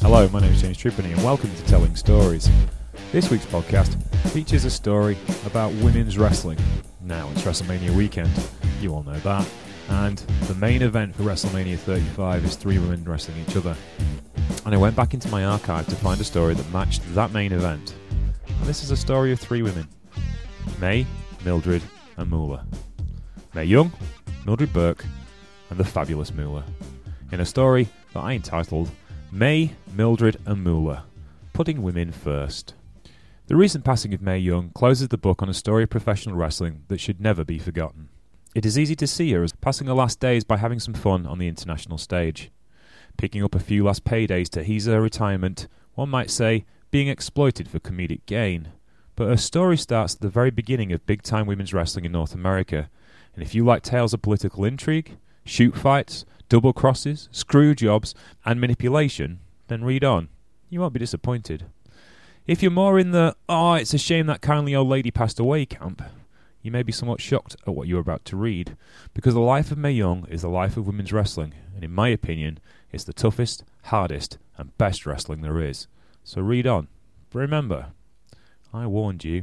Hello, my name is James Trippenny and welcome to Telling Stories. This week's podcast features a story about women's wrestling. Now, it's WrestleMania weekend, you all know that, and the main event for WrestleMania 35 is three women wrestling each other. And I went back into my archive to find a story that matched that main event. And this is a story of three women: Mae, Mildred, and Moolah. Mae Young, Mildred Burke, and the fabulous Moolah. In a story that I entitled Mae, Mildred, and Moolah, Putting Women First. The recent passing of Mae Young closes the book on a story of professional wrestling that should never be forgotten. It is easy to see her as passing her last days by having some fun on the international stage. Picking up a few last paydays to ease her retirement, one might say, being exploited for comedic gain. But her story starts at the very beginning of big-time women's wrestling in North America, and if you like tales of political intrigue, shoot fights, double crosses, screw jobs, and manipulation, then read on. You won't be disappointed. If you're more in the, it's a shame that kindly old lady passed away camp, you may be somewhat shocked at what you're about to read, because the life of Mae Young is the life of women's wrestling, and in my opinion, it's the toughest, hardest, and best wrestling there is. So read on. But remember, I warned you.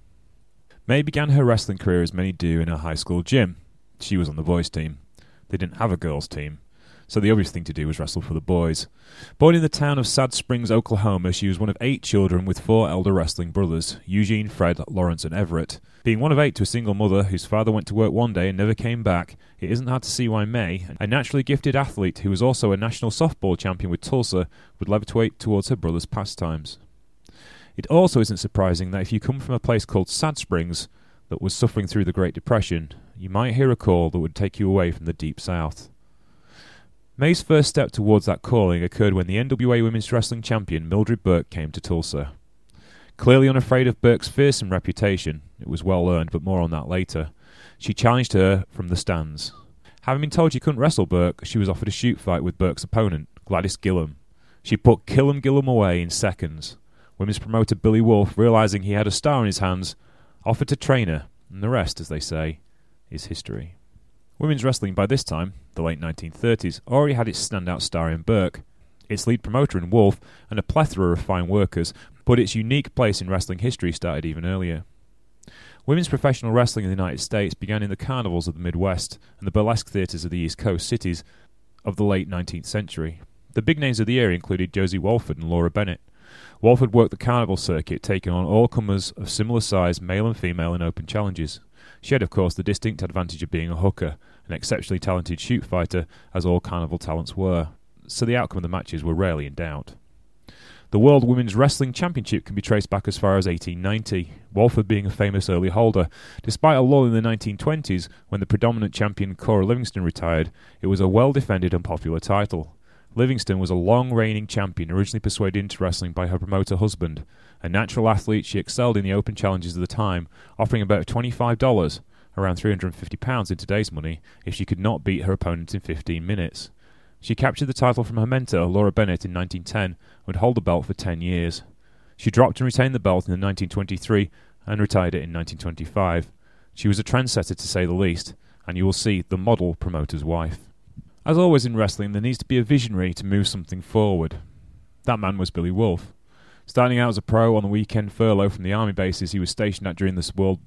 Mae began her wrestling career as many do in her high school gym. She was on the boys' team. They didn't have a girls' team, so the obvious thing to do was wrestle for the boys. Born in the town of Sad Springs, Oklahoma, she was one of 8 children with 4 elder wrestling brothers, Eugene, Fred, Lawrence, and Everett. Being one of 8 to a single mother whose father went to work one day and never came back, it isn't hard to see why Mae, a naturally gifted athlete who was also a national softball champion with Tulsa, would levitate towards her brother's pastimes. It also isn't surprising that if you come from a place called Sad Springs that was suffering through the Great Depression, you might hear a call that would take you away from the Deep South. Mae's first step towards that calling occurred when the NWA Women's Wrestling Champion Mildred Burke came to Tulsa. Clearly unafraid of Burke's fearsome reputation, it was well earned, but more on that later, she challenged her from the stands. Having been told she couldn't wrestle Burke, she was offered a shoot fight with Burke's opponent, Gladys Gillum. She put Gillum away in seconds. Women's promoter Billy Wolf, realizing he had a star in his hands, offered to train her, and the rest, as they say, is history. Women's wrestling by this time, the late 1930s, already had its standout star in Burke, its lead promoter in Wolf, and a plethora of fine workers, but its unique place in wrestling history started even earlier. Women's professional wrestling in the United States began in the carnivals of the Midwest and the burlesque theatres of the East Coast cities of the late 19th century. The big names of the era included Josie Walford and Laura Bennett. Walford worked the carnival circuit, taking on all comers of similar size, male and female, in open challenges. She had, of course, the distinct advantage of being a hooker, an exceptionally talented shoot fighter, as all carnival talents were, so the outcome of the matches were rarely in doubt. The World Women's Wrestling Championship can be traced back as far as 1890, Walford being a famous early holder. Despite a lull in the 1920s, when the predominant champion Cora Livingston retired, it was a well-defended and popular title. Livingston was a long-reigning champion, originally persuaded into wrestling by her promoter husband. A natural athlete, she excelled in the open challenges of the time, offering about $25, around £350 in today's money, if she could not beat her opponent in 15 minutes. She captured the title from her mentor, Laura Bennett, in 1910, and would hold the belt for 10 years. She dropped and retained the belt in 1923 and retired it in 1925. She was a trendsetter, to say the least, and you will see the model promoter's wife. As always in wrestling, there needs to be a visionary to move something forward. That man was Billy Wolf. Starting out as a pro on the weekend furlough from the army bases he was stationed at during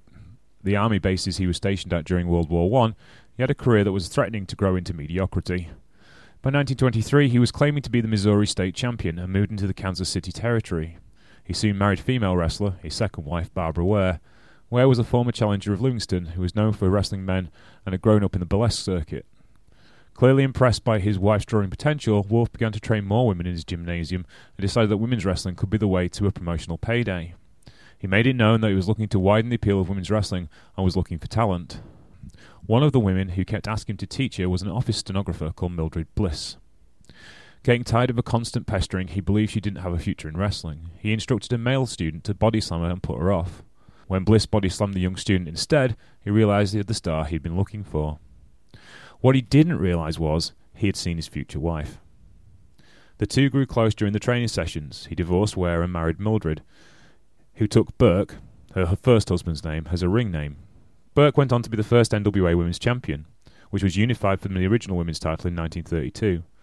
World War I, he had a career that was threatening to grow into mediocrity. By 1923, he was claiming to be the Missouri state champion and moved into the Kansas City territory. He soon married female wrestler, his second wife, Barbara Ware. Ware was a former challenger of Livingston, who was known for wrestling men and had grown up in the burlesque circuit. Clearly impressed by his wife's drawing potential, Wolf began to train more women in his gymnasium and decided that women's wrestling could be the way to a promotional payday. He made it known that he was looking to widen the appeal of women's wrestling and was looking for talent. One of the women who kept asking him to teach her was an office stenographer called Mildred Bliss. Getting tired of her constant pestering, he believed she didn't have a future in wrestling. He instructed a male student to body slam her and put her off. When Bliss body slammed the young student instead, he realized he had the star he'd been looking for. What he didn't realize was he had seen his future wife. The two grew close during the training sessions. He divorced Ware and married Mildred, who took Burke, her first husband's name, as a ring name. Burke went on to be the first NWA Women's Champion, which was unified from the original women's title in 1932.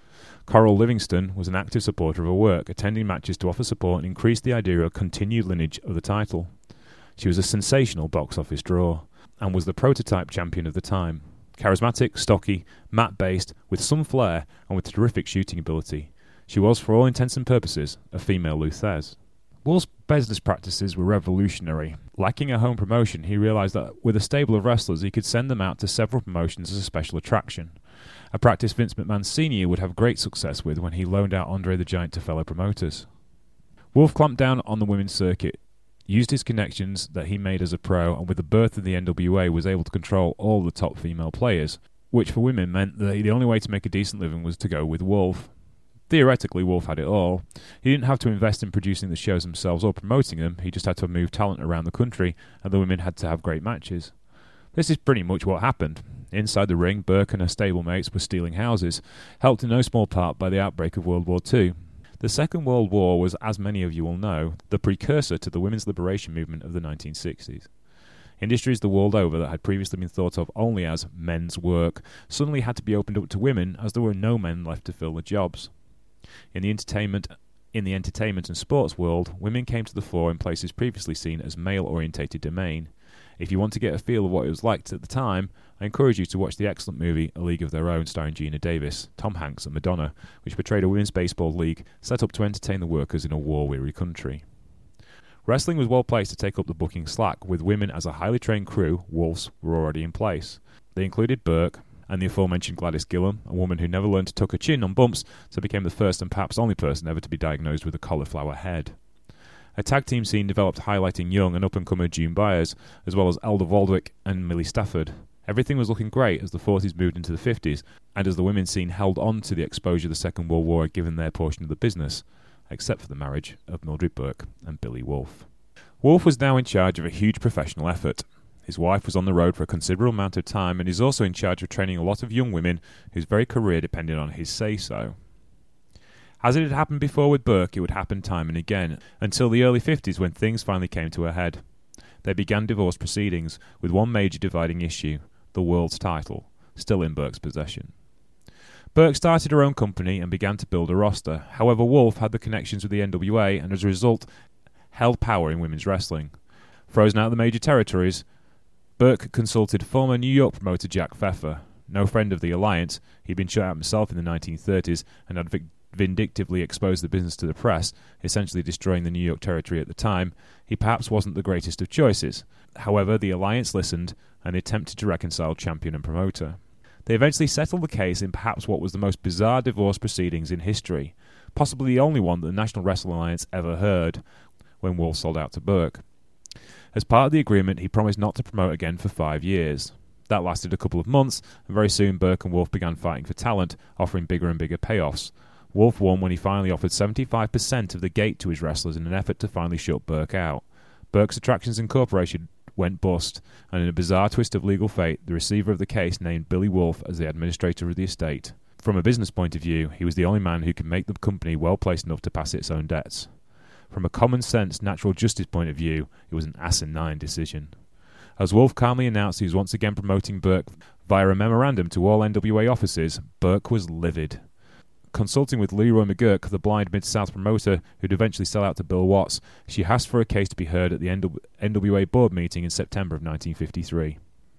Coral Livingston was an active supporter of her work, attending matches to offer support and increase the idea of a continued lineage of the title. She was a sensational box office draw, and was the prototype champion of the time. Charismatic, stocky, matte-based, with some flair, and with terrific shooting ability. She was, for all intents and purposes, a female Lou Thesz. Wolf's business practices were revolutionary. Lacking a home promotion, he realised that with a stable of wrestlers, he could send them out to several promotions as a special attraction. A practice Vince McMahon Sr. would have great success with when he loaned out Andre the Giant to fellow promoters. Wolf clamped down on the women's circuit, used his connections that he made as a pro, and with the birth of the NWA was able to control all the top female players, which for women meant that the only way to make a decent living was to go with Wolf. Theoretically, Wolf had it all. He didn't have to invest in producing the shows themselves or promoting them, he just had to move talent around the country, and the women had to have great matches. This is pretty much what happened. Inside the ring, Burke and her stablemates were stealing houses, helped in no small part by the outbreak of World War II. The Second World War was, as many of you will know, the precursor to the women's liberation movement of the 1960s. Industries the world over that had previously been thought of only as men's work suddenly had to be opened up to women, as there were no men left to fill the jobs. In the entertainment and sports world, women came to the fore in places previously seen as male-orientated domain. If you want to get a feel of what it was like at the time, I encourage you to watch the excellent movie A League of Their Own starring Geena Davis, Tom Hanks and Madonna, which portrayed a women's baseball league set up to entertain the workers in a war-weary country. Wrestling was well placed to take up the booking slack, with women as a highly trained crew, Wolves, were already in place. They included Burke and the aforementioned Gladys Gillam, a woman who never learned to tuck her chin on bumps, so became the first and perhaps only person ever to be diagnosed with a cauliflower head. A tag team scene developed highlighting young and up-and-comer June Byers, as well as Elder Valdwick and Millie Stafford. Everything was looking great as the 40s moved into the 50s, and as the women's scene held on to the exposure the Second World War had given their portion of the business, except for the marriage of Mildred Burke and Billy Wolf. Wolf was now in charge of a huge professional effort. His wife was on the road for a considerable amount of time, and is also in charge of training a lot of young women whose very career depended on his say-so. As it had happened before with Burke, it would happen time and again, until the early 50s when things finally came to a head. They began divorce proceedings, with one major dividing issue, the world's title, still in Burke's possession. Burke started her own company and began to build a roster. However, Wolf had the connections with the NWA and as a result held power in women's wrestling. Frozen out of the major territories, Burke consulted former New York promoter Jack Pfeffer. No friend of the alliance, he'd been shut out himself in the 1930s and had vindictively exposed the business to the press, essentially destroying the New York territory at the time. He perhaps wasn't the greatest of choices. However, the alliance listened and attempted to reconcile champion and promoter. They eventually settled the case in perhaps what was the most bizarre divorce proceedings in history, possibly the only one that the National Wrestling Alliance ever heard, when Wolf sold out to Burke. As part of the agreement, he promised not to promote again for 5 years. That lasted a couple of months, and very soon Burke and Wolf began fighting for talent, offering bigger and bigger payoffs. Wolf won when he finally offered 75% of the gate to his wrestlers in an effort to finally shut Burke out. Burke's Attractions Incorporated went bust, and in a bizarre twist of legal fate, the receiver of the case named Billy Wolf as the administrator of the estate. From a business point of view, he was the only man who could make the company well placed enough to pass its own debts. From a common-sense, natural justice point of view, it was an asinine decision. As Wolf calmly announced he was once again promoting Burke via a memorandum to all NWA offices, Burke was livid. Consulting with Leroy McGurk, the blind Mid-South promoter who'd eventually sell out to Bill Watts, she asked for a case to be heard at the NWA board meeting in September of 1953.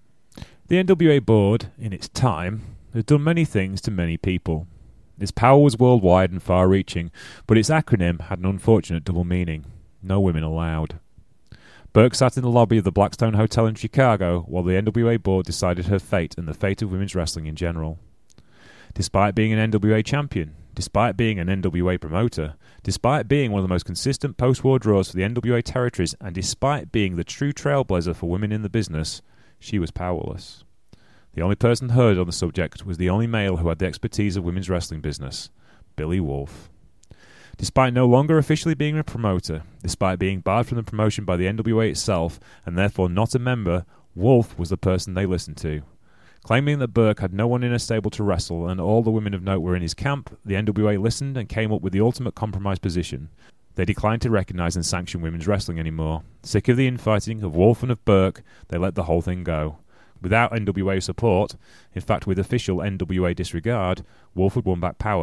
The NWA board, in its time, had done many things to many people. Its power was worldwide and far-reaching, but its acronym had an unfortunate double meaning. No women allowed. Burke sat in the lobby of the Blackstone Hotel in Chicago while the NWA board decided her fate and the fate of women's wrestling in general. Despite being an NWA champion, despite being an NWA promoter, despite being one of the most consistent post-war draws for the NWA territories, and despite being the true trailblazer for women in the business, she was powerless. The only person heard on the subject was the only male who had the expertise of women's wrestling business, Billy Wolf. Despite no longer officially being a promoter, despite being barred from the promotion by the NWA itself, and therefore not a member, Wolf was the person they listened to. Claiming that Burke had no one in a stable to wrestle and all the women of note were in his camp, the NWA listened and came up with the ultimate compromise position. They declined to recognise and sanction women's wrestling anymore. Sick of the infighting of Wolf and of Burke, they let the whole thing go. Without NWA support, in fact with official NWA disregard, Wolf had won back power,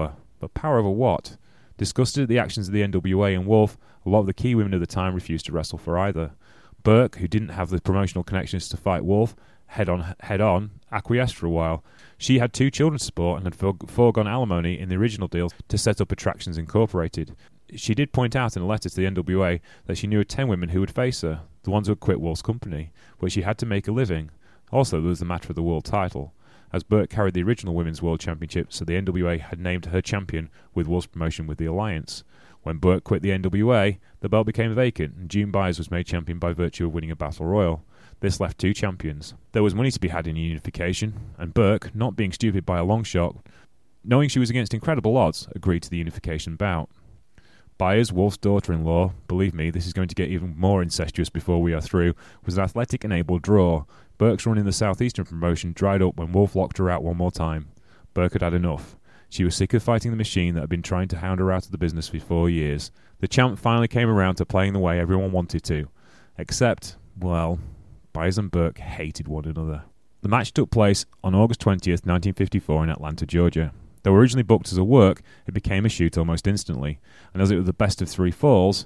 But power over what? Disgusted at the actions of the NWA and Wolf, a lot of the key women of the time refused to wrestle for either. Burke, who didn't have the promotional connections to fight Wolf head on, acquiesced for a while. She had 2 children to support and had foregone alimony in the original deal to set up Attractions Incorporated. She did point out in a letter to the NWA that she knew of 10 women who would face her, the ones who had quit Wolf's company, but she had to make a living. Also, there was the matter of the world title, as Burke carried the original Women's World Championship, so the NWA had named her champion with Wolf's promotion with the Alliance. When Burke quit the NWA, the belt became vacant, and June Byers was made champion by virtue of winning a Battle Royal. This left 2 champions. There was money to be had in unification, and Burke, not being stupid by a long shot, knowing she was against incredible odds, agreed to the unification bout. Byers, Wolf's daughter-in-law, believe me, this is going to get even more incestuous before we are through, was an athletic and able draw. Burke's run in the Southeastern promotion dried up when Wolf locked her out one more time. Burke had had enough. She was sick of fighting the machine that had been trying to hound her out of the business for 4 years. The champ finally came around to playing the way everyone wanted to. Except, well, Byers and Burke hated one another. The match took place on August 20th, 1954 in Atlanta, Georgia. Though originally booked as a work, it became a shoot almost instantly, and as it was a best of 3 falls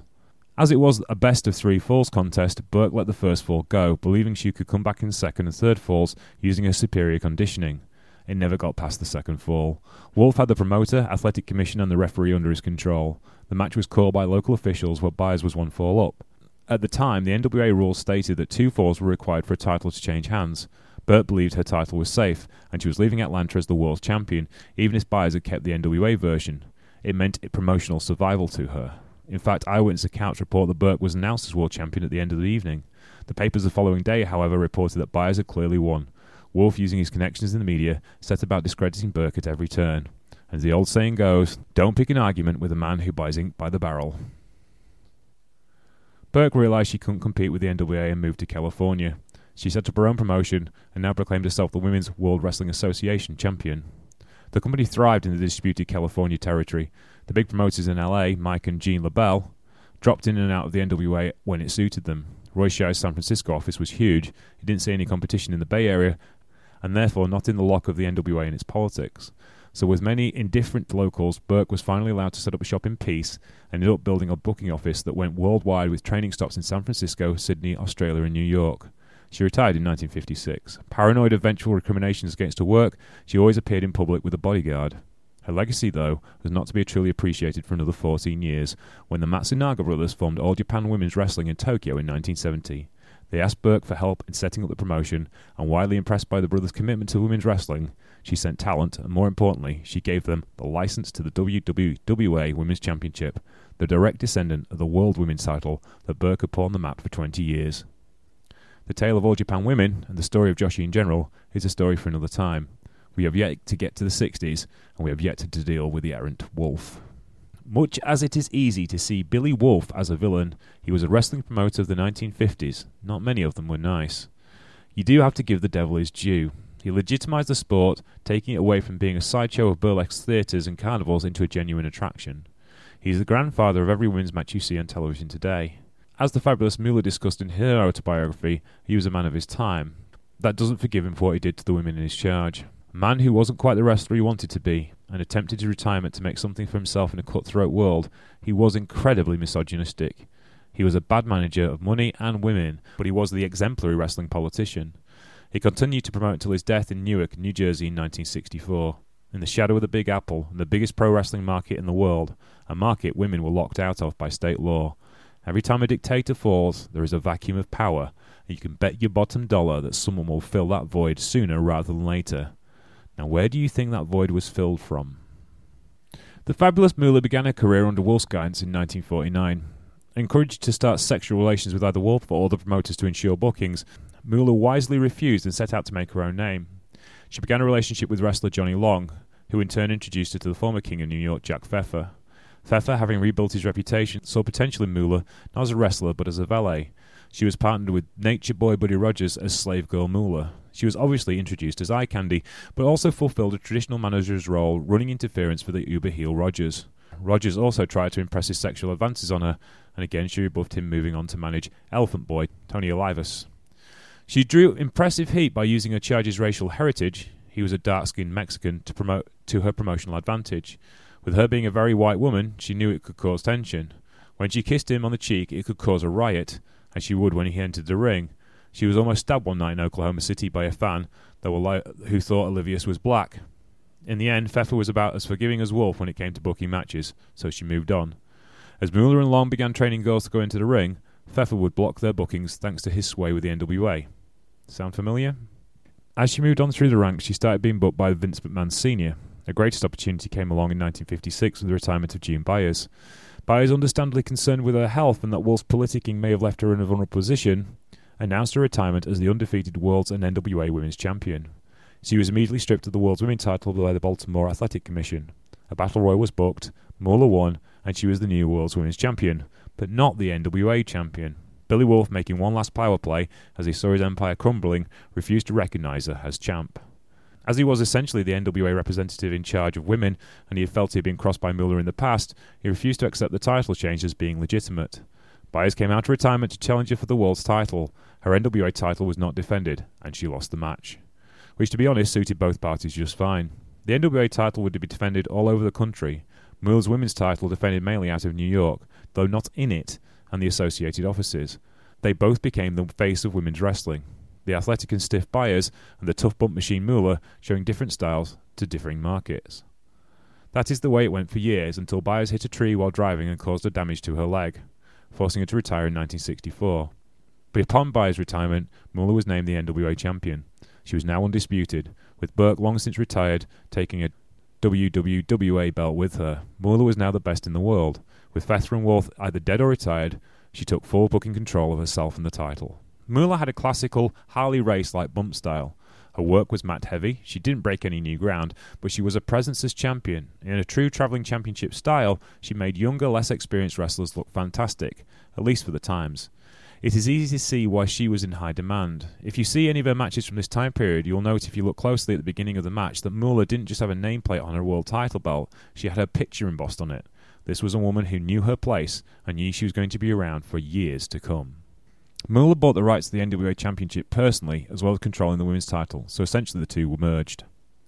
contest, Burke let the first fall go, believing she could come back in second and third falls using her superior conditioning. It never got past the second fall. Wolf had the promoter, athletic commission and the referee under his control. The match was called by local officials while Byers was 1 fall up. At the time, the NWA rules stated that 2 falls were required for a title to change hands. Burke believed her title was safe, and she was leaving Atlanta as the world champion, even if Byers had kept the NWA version. It meant promotional survival to her. In fact, eyewitness accounts report that Burke was announced as world champion at the end of the evening. The papers the following day, however, reported that Byers had clearly won. Wolf, using his connections in the media, set about discrediting Burke at every turn. As the old saying goes, don't pick an argument with a man who buys ink by the barrel. Burke realised she couldn't compete with the NWA and moved to California. She set up her own promotion and now proclaimed herself the Women's World Wrestling Association champion. The company thrived in the disputed California territory. The big promoters in LA, Mike and Gene LaBelle, dropped in and out of the NWA when it suited them. Roy Shire's San Francisco office was huge. He didn't see any competition in the Bay Area, and therefore not in the lock of the NWA and its politics. So with many indifferent locals, Burke was finally allowed to set up a shop in peace and ended up building a booking office that went worldwide with training stops in San Francisco, Sydney, Australia and New York. She retired in 1956. Paranoid of eventual recriminations against her work, she always appeared in public with a bodyguard. Her legacy, though, was not to be truly appreciated for another 14 years, when the Matsunaga brothers formed All Japan Women's Wrestling in Tokyo in 1970. They asked Burke for help in setting up the promotion, and widely impressed by the brothers' commitment to women's wrestling, she sent talent, and more importantly, she gave them the license to the WWA Women's Championship, the direct descendant of the World Women's title that Burke had put on the map for 20 years. The tale of All Japan Women, and the story of Joshi in general, is a story for another time. We have yet to get to the 60s, and we have yet to deal with the errant Wolf. Much as it is easy to see Billy Wolf as a villain, he was a wrestling promoter of the 1950s. Not many of them were nice. You do have to give the devil his due. He legitimized the sport, taking it away from being a sideshow of burlesque theatres and carnivals into a genuine attraction. He is the grandfather of every women's match you see on television today. As the fabulous Moolah discussed in her autobiography, he was a man of his time. That doesn't forgive him for what he did to the women in his charge. A man who wasn't quite the wrestler he wanted to be, and attempted his retirement to make something for himself in a cutthroat world, he was incredibly misogynistic. He was a bad manager of money and women, but he was the exemplary wrestling politician. He continued to promote until his death in Newark, New Jersey in 1964. In the shadow of the Big Apple, the biggest pro wrestling market in the world, a market women were locked out of by state law. Every time a dictator falls, there is a vacuum of power, and you can bet your bottom dollar that someone will fill that void sooner rather than later. Now, where do you think that void was filled from? The fabulous Moolah began her career under Wolf's guidance in 1949. Encouraged to start sexual relations with either Wolf or other promoters to ensure bookings, Moolah wisely refused and set out to make her own name. She began a relationship with wrestler Johnny Long, who in turn introduced her to the former King of New York, Jack Pfeffer. Pfeffer, having rebuilt his reputation, saw potential in Moolah not as a wrestler but as a valet. She was partnered with Nature Boy Buddy Rogers as slave girl Moolah. She was obviously introduced as eye candy, but also fulfilled a traditional manager's role, running interference for the uber heel Rogers. Rogers also tried to impress his sexual advances on her, and again she rebuffed him, moving on to manage Elephant Boy, Tony Olivas. She drew impressive heat by using her charge's racial heritage — he was a dark-skinned Mexican — to her promotional advantage. With her being a very white woman, she knew it could cause tension. When she kissed him on the cheek, it could cause a riot, as she would when he entered the ring. She was almost stabbed one night in Oklahoma City by a fan who thought Olivius was black. In the end, Pfeffer was about as forgiving as Wolf when it came to booking matches, so she moved on. As Moolah and Long began training girls to go into the ring, Pfeffer would block their bookings thanks to his sway with the NWA. Sound familiar? As she moved on through the ranks, she started being booked by Vince McMahon Sr. Her greatest opportunity came along in 1956 with the retirement of June Byers. Byers, understandably concerned with her health and that Wolf's politicking may have left her in a vulnerable position, announced her retirement as the undefeated World's and NWA Women's Champion. She was immediately stripped of the World's Women's title by the Baltimore Athletic Commission. A battle royal was booked, Moolah won, and she was the new World's Women's Champion, but not the NWA Champion. Billy Wolf, making one last power play as he saw his empire crumbling, refused to recognise her as champ. As he was essentially the NWA representative in charge of women, and he had felt he had been crossed by Moolah in the past, he refused to accept the title change as being legitimate. Byers came out of retirement to challenge her for the world's title. Her NWA title was not defended, and she lost the match, which to be honest suited both parties just fine. The NWA title would be defended all over the country. Moolah's women's title defended mainly out of New York, though not in it, and the associated offices. They both became the face of women's wrestling. The athletic and stiff Byers and the tough bump machine Moolah showing different styles to differing markets. That is the way it went for years until Byers hit a tree while driving and caused a damage to her leg, forcing her to retire in 1964. But upon Byers' retirement, Moolah was named the NWA champion. She was now undisputed, with Burke long since retired, taking a WWWA belt with her. Moolah was now the best in the world. With Pfeffer and Wolf either dead or retired, she took full booking control of herself and the title. Moolah had a classical Harley Race-like bump style. Her work was mat heavy, she didn't break any new ground, but she was a presence as champion. In a true travelling championship style, she made younger, less experienced wrestlers look fantastic, at least for the times. It is easy to see why she was in high demand. If you see any of her matches from this time period, you'll note if you look closely at the beginning of the match that Moolah didn't just have a nameplate on her world title belt, she had her picture embossed on it. This was a woman who knew her place and knew she was going to be around for years to come. Moolah bought the rights to the NWA Championship personally, as well as controlling the women's title, so essentially the two were merged.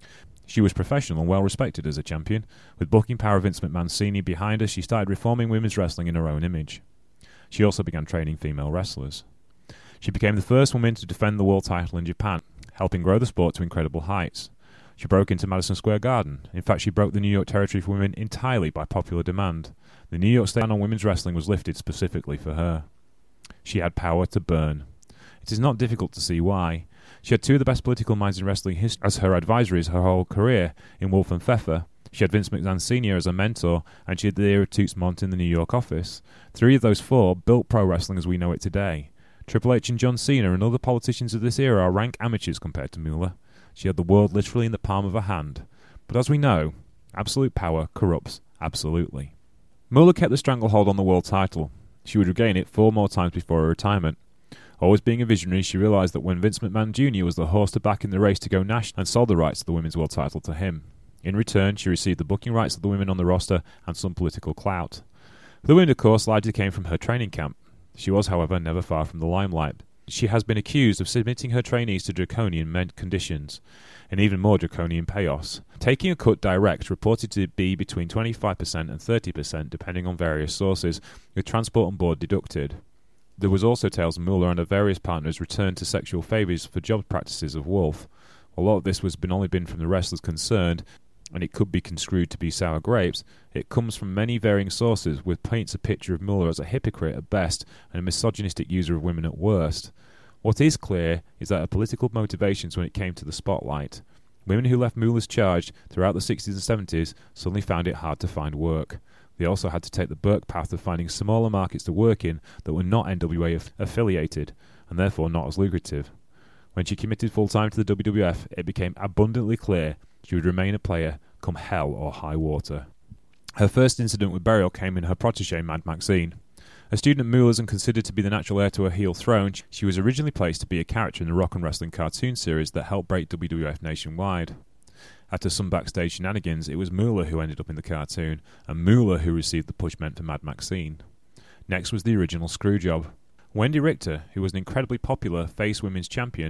She was professional and well respected as a champion. With booking power of Vince McMahon Sr. behind her, she started reforming women's wrestling in her own image. She also began training female wrestlers. She became the first woman to defend the world title in Japan, helping grow the sport to incredible heights. She broke into Madison Square Garden. In fact, she broke the New York territory for women entirely by popular demand. The New York state on women's wrestling was lifted specifically for her. She had power to burn. It is not difficult to see why. She had two of the best political minds in wrestling history as her advisories her whole career in Wolf and Pfeffer. She had Vince McMahon Sr. as a mentor, and she had the ear of Toots Mondt in the New York office. Three of those four built pro wrestling as we know it today. Triple H and John Cena and other politicians of this era are rank amateurs compared to Moolah. She had the world literally in the palm of her hand. But as we know, absolute power corrupts absolutely. Moolah kept the stranglehold on the world title. She would regain it 4 more times before her retirement. Always being a visionary, she realised that when Vince McMahon Jr. was the horse to back in the race to go national and sold the rights to the women's world title to him. In return, she received the booking rights of the women on the roster and some political clout. The women, of course, largely came from her training camp. She was, however, never far from the limelight. She has been accused of submitting her trainees to draconian conditions, and even more draconian payoffs. Taking a cut direct reported to be between 25% and 30%, depending on various sources, with transport on board deducted. There was also tales Moolah and her various partners returned to sexual favours for job practices of Wolf. A lot of this has only been from the wrestlers concerned, and it could be construed to be sour grapes. It comes from many varying sources, which paints a picture of Moolah as a hypocrite at best and a misogynistic user of women at worst. What is clear is that her political motivations when it came to the spotlight. Women who left Moolah's charge throughout the 60s and 70s suddenly found it hard to find work. They also had to take the Burke path of finding smaller markets to work in that were not NWA affiliated, and therefore not as lucrative. When she committed full-time to the WWF, it became abundantly clear she would remain a player come hell or high water. Her first incident with burial came in her protégé Mad Maxine. A student of Moolah's and considered to be the natural heir to her heel throne, she was originally placed to be a character in the Rock and Wrestling cartoon series that helped break WWF nationwide. After some backstage shenanigans, it was Moolah who ended up in the cartoon, and Moolah who received the push meant for Mad Maxine. Next was the original Screwjob. Wendy Richter, who was an incredibly popular face women's champion,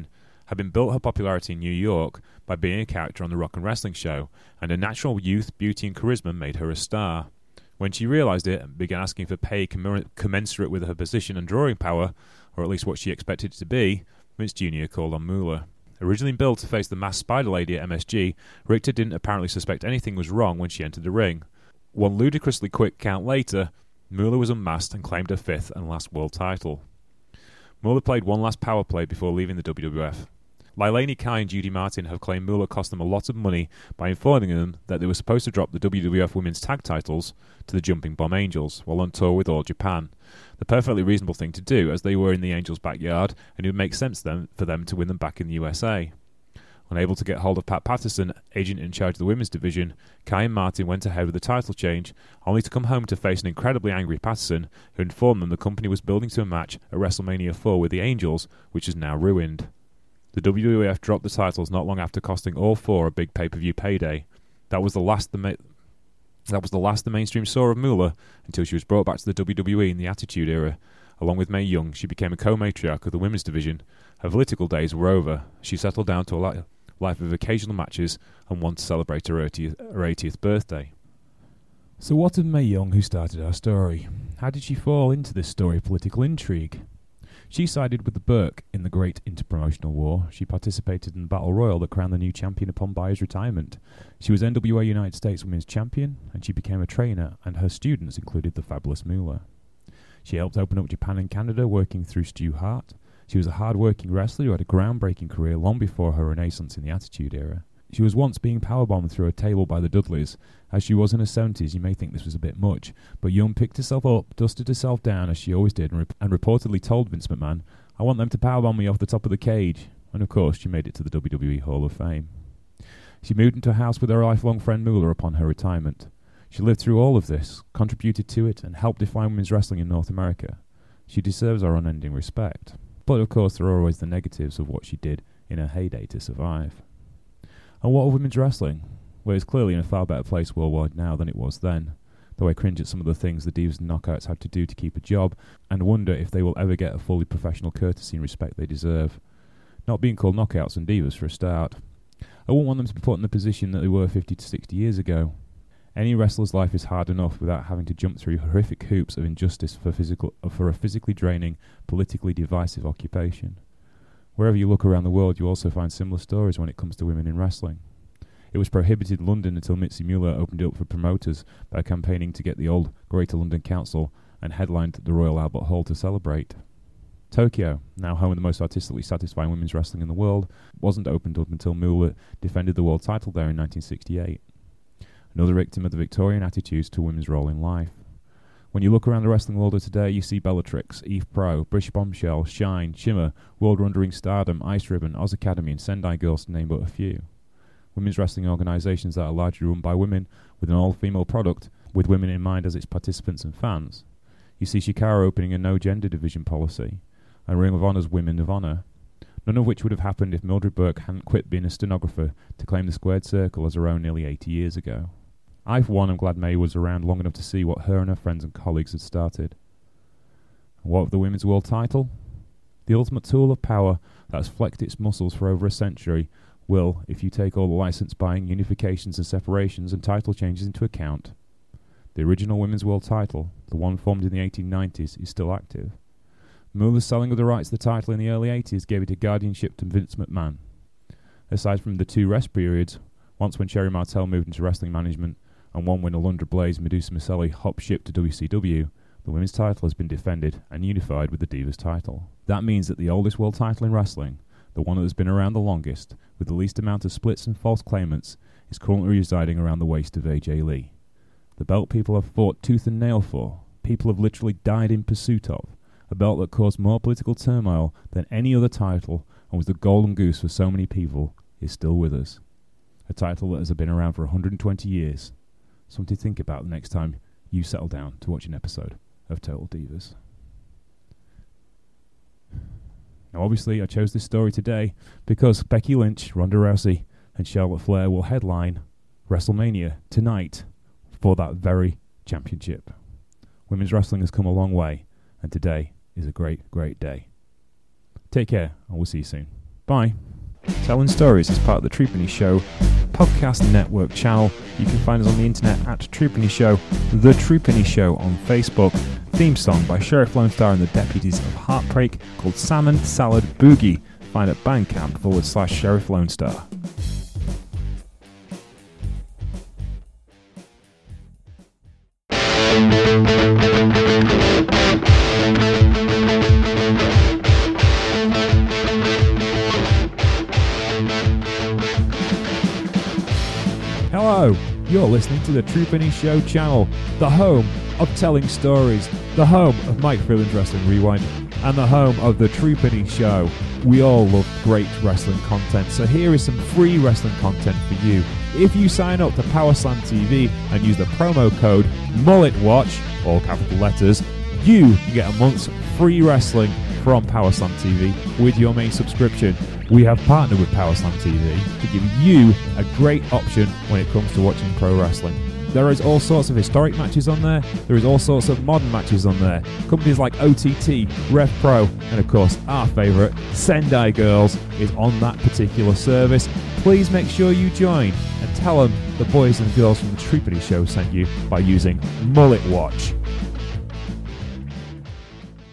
had been built her popularity in New York by being a character on the Rock and Wrestling Show, and her natural youth, beauty and charisma made her a star. When she realised it and began asking for pay commensurate with her position and drawing power, or at least what she expected it to be, Vince Jr. called on Moolah. Originally billed to face the masked Spider Lady at MSG, Richter didn't apparently suspect anything was wrong when she entered the ring. One ludicrously quick count later, Moolah was unmasked and claimed her fifth and last world title. Moolah played one last power play before leaving the WWF. Leilani Kai and Judy Martin have claimed Moolah cost them a lot of money by informing them that they were supposed to drop the WWF Women's Tag titles to the Jumping Bomb Angels while on tour with All Japan. The perfectly reasonable thing to do, as they were in the Angels' backyard, and it would make sense for them to win them back in the USA. Unable to get hold of Pat Patterson, agent in charge of the women's division, Kai and Martin went ahead with the title change, only to come home to face an incredibly angry Patterson, who informed them the company was building to a match at WrestleMania 4 with the Angels, which is now ruined. The WWF dropped the titles not long after, costing all four a big pay-per-view payday. That was the last the mainstream saw of Moolah until she was brought back to the WWE in the Attitude Era. Along with Mae Young, she became a co-matriarch of the women's division. Her political days were over. She settled down to a life of occasional matches and wanted to celebrate her 80th birthday. So what of Mae Young, who started our story? How did she fall into this story of political intrigue? She sided with the Burke in the Great Interpromotional War. She participated in the Battle Royal that crowned the new champion upon Bayer's retirement. She was NWA United States Women's Champion, and she became a trainer, and her students included the fabulous Moolah. She helped open up Japan and Canada, working through Stu Hart. She was a hard-working wrestler who had a groundbreaking career long before her renaissance in the Attitude Era. She was once being powerbombed through a table by the Dudleys. As she was in her 70s, you may think this was a bit much, but Young picked herself up, dusted herself down as she always did, and reportedly told Vince McMahon, "I want them to powerbomb me off the top of the cage." And of course, she made it to the WWE Hall of Fame. She moved into a house with her lifelong friend Moolah upon her retirement. She lived through all of this, contributed to it, and helped define women's wrestling in North America. She deserves our unending respect. But of course, there are always the negatives of what she did in her heyday to survive. And what of women's wrestling? Well, it's clearly in a far better place worldwide now than it was then, though I cringe at some of the things the Divas and Knockouts had to do to keep a job, and wonder if they will ever get a fully professional courtesy and respect they deserve. Not being called Knockouts and Divas for a start. I wouldn't want them to be put in the position that they were 50 to 60 years ago. Any wrestler's life is hard enough without having to jump through horrific hoops of injustice for a physically draining, politically divisive occupation. Wherever you look around the world, you also find similar stories when it comes to women in wrestling. It was prohibited in London until Mitzi Muller opened it up for promoters by campaigning to get the old Greater London Council and headlined the Royal Albert Hall to celebrate. Tokyo, now home of the most artistically satisfying women's wrestling in the world, wasn't opened up until Muller defended the world title there in 1968. Another victim of the Victorian attitudes to women's role in life. When you look around the wrestling world of today, you see Bellatrix, Eve Pro, British Bombshell, Shine, Shimmer, World Wondering Stardom, Ice Ribbon, Oz Academy and Sendai Girls to name but a few. Women's wrestling organisations that are largely run by women with an all-female product, with women in mind as its participants and fans. You see Shikara opening a no-gender division policy, and Ring of Honor's Women of Honor, none of which would have happened if Mildred Burke hadn't quit being a stenographer to claim the squared circle as her own nearly 80 years ago. I, for one, am glad Mae was around long enough to see what her and her friends and colleagues had started. And what of the Women's World title? The ultimate tool of power that has flexed its muscles for over a century will, if you take all the license buying, unifications and separations and title changes into account. The original Women's World title, the one formed in the 1890s, is still active. Mullah's selling of the rights to the title in the early 80s gave it a guardianship to Vince McMahon. Aside from the two rest periods, once when Sherry Martel moved into wrestling management, and one when Alundra Blaze Medusa Maselli hopped ship to WCW, the women's title has been defended and unified with the Divas title. That means that the oldest world title in wrestling, the one that has been around the longest, with the least amount of splits and false claimants, is currently residing around the waist of AJ Lee. The belt people have fought tooth and nail for, people have literally died in pursuit of, a belt that caused more political turmoil than any other title and was the golden goose for so many people, is still with us. A title that has been around for 120 years. Something to think about the next time you settle down to watch an episode of Total Divas. Now obviously I chose this story today because Becky Lynch, Ronda Rousey and Charlotte Flair will headline WrestleMania tonight for that very championship. Women's wrestling has come a long way, and today is a great, great day. Take care, and we'll see you soon. Bye. Telling Stories is part of the Truepenny Show podcast network channel. You can find us on the internet at Truepenny Show, The Truepenny Show on Facebook. Theme song by Sheriff Lone Star and the Deputies of Heartbreak called Salmon Salad Boogie. Find at bandcamp/Sheriff Lone Star. Hello, you're listening to the Truepenny Show channel, the home of telling stories, the home of Mike Freeland's Wrestling Rewind, and the home of the Truepenny Show. We all love great wrestling content, so here is some free wrestling content for you. If you sign up to Powerslam TV and use the promo code MulletWatch, all capital letters, you can get a month's free wrestling from Powerslam TV with your main subscription. We have partnered with Powerslam TV to give you a great option when it comes to watching pro wrestling. There is all sorts of historic matches on there. There is all sorts of modern matches on there. Companies like OTT, Rev Pro, and of course our favourite, Sendai Girls, is on that particular service. Please make sure you join and tell them the boys and girls from the Truepenny Show sent you by using MulletWatch.